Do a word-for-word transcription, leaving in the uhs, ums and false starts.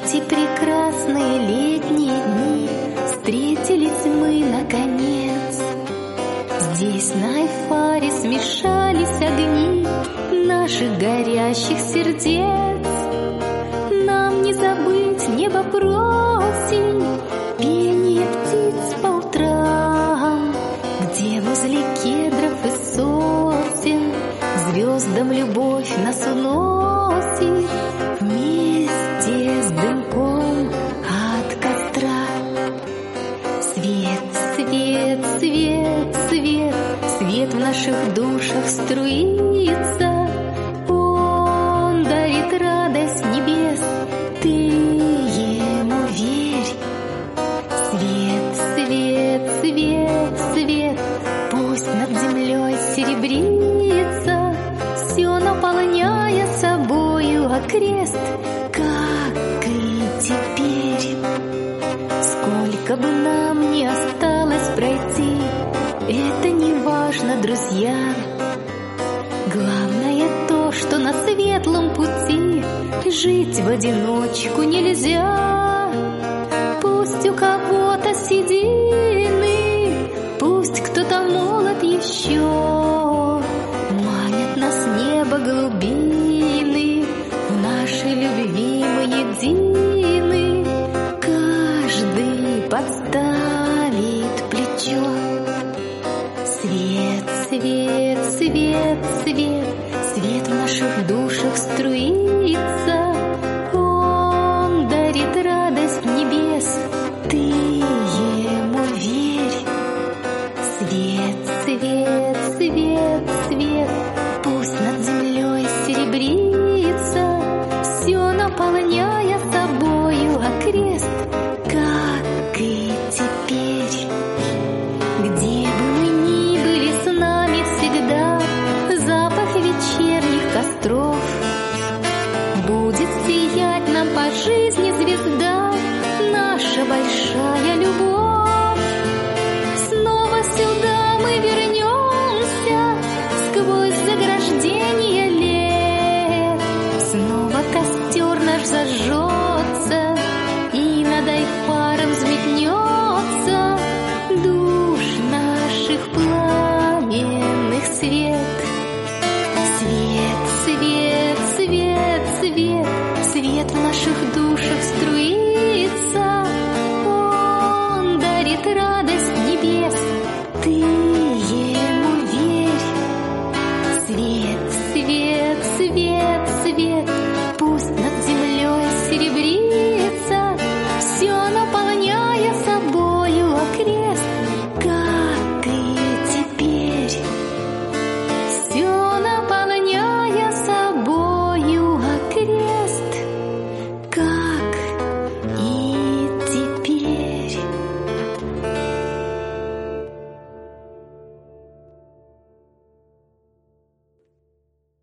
эти прекрасные летние дни встретились мы наконец. Здесь на Айфаре смешались огни наших горящих сердец. Нам не забыть небо просим, пение птиц по утрам, где возле кедров и сосен звездам любовь нас уносит вместе с дымком от костра. Свет, свет, свет, свет, свет в наших душах струится. Он дарит радость небес, ты ему верь. Свет, свет, свет, свет, пусть над землей серебрится, все наполняя собою окрест, как и теперь. Сколько бы нам ни осталось пройти, это не важно, друзья. Главное то, что на светлом пути жить в одиночку нельзя. Пусть у кого-то седины, пусть кто-то молод еще, манят нас небо глубины, в нашей любви мы едины. Каждый подставит плечо. Свет, свет, свет, свет, свет в наших душах струится. Он дарит радость небес, ты ему верь. Свет, свет, свет, свет, пусть над землей серебрится, все наполняя собою окрест, как и теперь. Где бы мы ни были, с нами всегда запах вечерних костров. Будет сиять нам по жизни звезда, наша большая любовь. Снова сюда мы вернемся сквозь заграждение лет. Снова костер наш зажжется, и над Айфаром взметнется душ наших пламенных свет. Свет, свет, свет, свет, свет в наших душах струится. Он дарит радость небес, ты ему верь. Свет, свет, свет, свет,